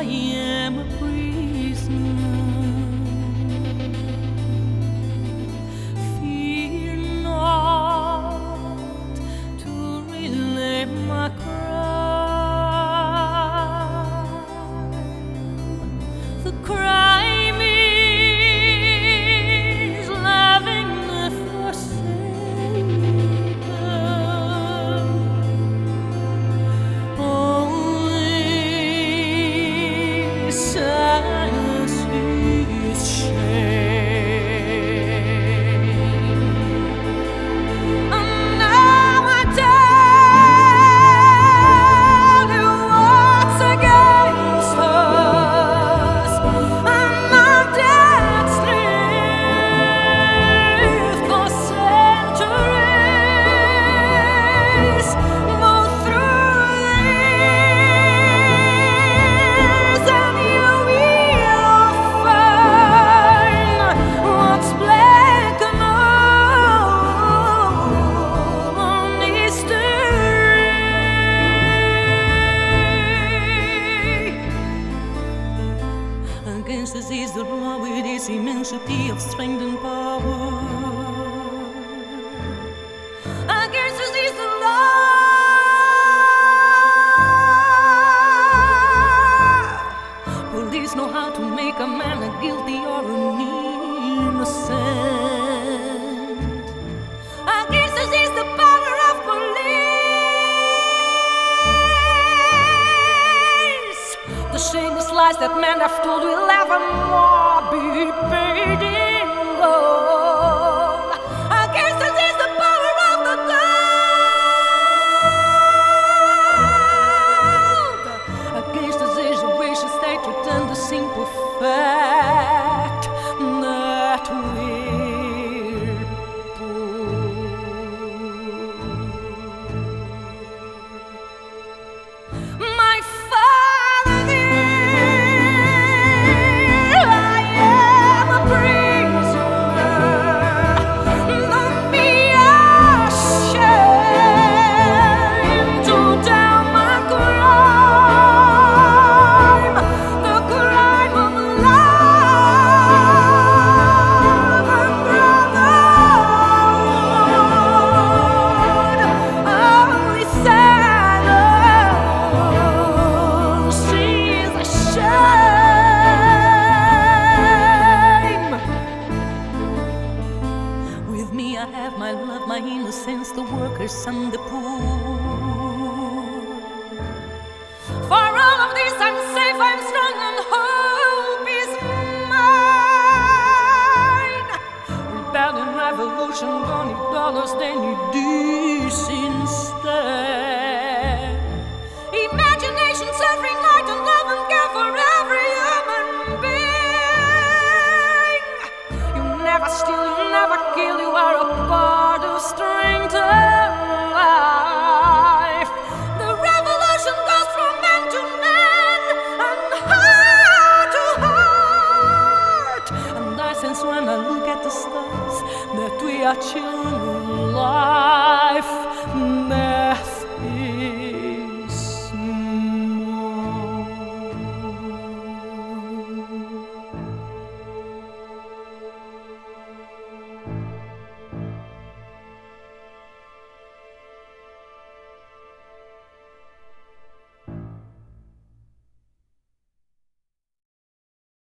I am a prisoner. Fear not to relay my crime. The crime is loving the forsaken. Only silence is shame. And now I tell you what's against us. And our deaths live for centuries, move through the years, and you will find what's black and old history. Against us is the law with its immensity of strength and power. Against us is the law. Police know how to make a man a guilty or an innocent. Against us is the power of police. The shameless lies that men have told will evermore be paid in gold. Against us is the power of the gold. Against us is a vicious hatred and the simple fact that we're poor. My father dear, I am a prisoner. Don't be ashamed to tell my crime, the crime of love and brotherhood. Only silence is a shame. With me I have my love, my innocence, the workers and the poor. For all of this I'm safe, I'm strong, and hope is mine. Rebellion, revolution don't need dollars, they need this instead. Imagination, suffering, light, and love and care for every human being. You never steal, you never kill, you are a part of strength and life. The revolution goes from man to man and heart to heart. And I sense when I look at the stars that we are children